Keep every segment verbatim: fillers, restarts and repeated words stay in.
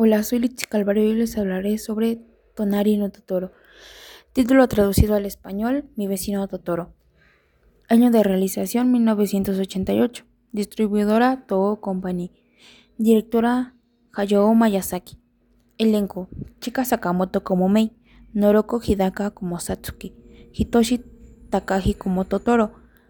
Hola, soy Litsi Calvario y hoy les hablaré sobre Tonari no Totoro. Título traducido al español: Mi vecino Totoro. Año de realización: mil novecientos ochenta y ocho. Distribuidora: Toho Company. Directora: Hayao Miyazaki. Elenco: Chika Sakamoto como Mei, Noroko Hidaka como Satsuki, Hitoshi Takagi como Totoro,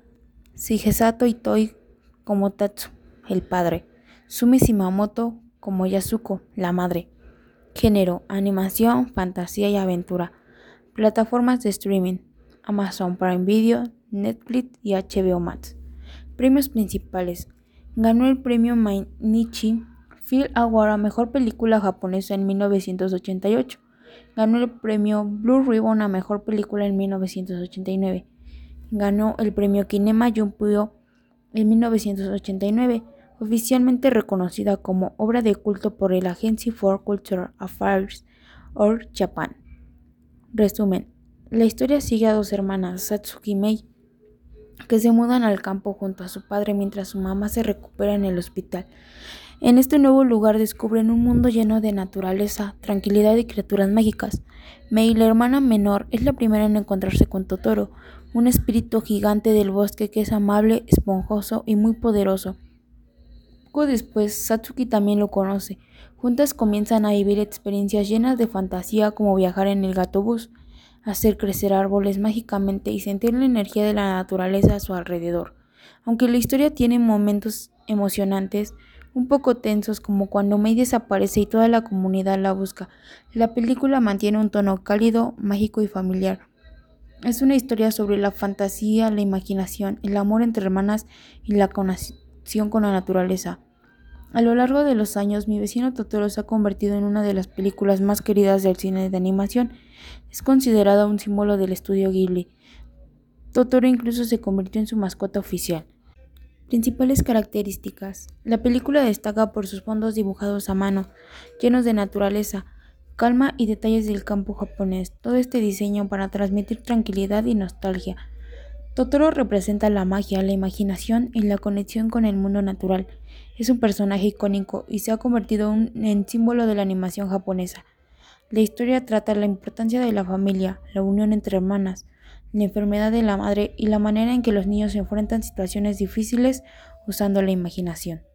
Shigesato Itoi como Tatsu, el padre, Sumi Shimamoto como Yasuko, la madre. Género: animación, fantasía y aventura. Plataformas de streaming: Amazon Prime Video, Netflix y H B O Max. Premios principales: ganó el premio Mainichi Film Award a Mejor Película Japonesa en mil novecientos ochenta y ocho. Ganó el premio Blue Ribbon a Mejor Película en mil novecientos ochenta y nueve. Ganó el premio Kinema Junpyo en mil novecientos ochenta y nueve, oficialmente reconocida como obra de culto por el Agency for Cultural Affairs of Japan. Resumen: la historia sigue a dos hermanas, Satsuki y Mei, que se mudan al campo junto a su padre mientras su mamá se recupera en el hospital. En este nuevo lugar descubren un mundo lleno de naturaleza, tranquilidad y criaturas mágicas. Mei, la hermana menor, es la primera en encontrarse con Totoro, un espíritu gigante del bosque que es amable, esponjoso y muy poderoso. Poco después, Satsuki también lo conoce. Juntas comienzan a vivir experiencias llenas de fantasía, como viajar en el gatobús, hacer crecer árboles mágicamente y sentir la energía de la naturaleza a su alrededor. Aunque la historia tiene momentos emocionantes, un poco tensos, como cuando Mei desaparece y toda la comunidad la busca, la película mantiene un tono cálido, mágico y familiar. Es una historia sobre la fantasía, la imaginación, el amor entre hermanas y la conexión con la naturaleza. A lo largo de los años, Mi vecino Totoro se ha convertido en una de las películas más queridas del cine de animación. Es considerada un símbolo del estudio Ghibli. Totoro incluso se convirtió en su mascota oficial. Principales características: la película destaca por sus fondos dibujados a mano, llenos de naturaleza, calma y detalles del campo japonés. Todo este diseño para transmitir tranquilidad y nostalgia. Totoro representa la magia, la imaginación y la conexión con el mundo natural. Es un personaje icónico y se ha convertido un, en símbolo de la animación japonesa. La historia trata la importancia de la familia, la unión entre hermanas, la enfermedad de la madre y la manera en que los niños se enfrentan situaciones difíciles usando la imaginación.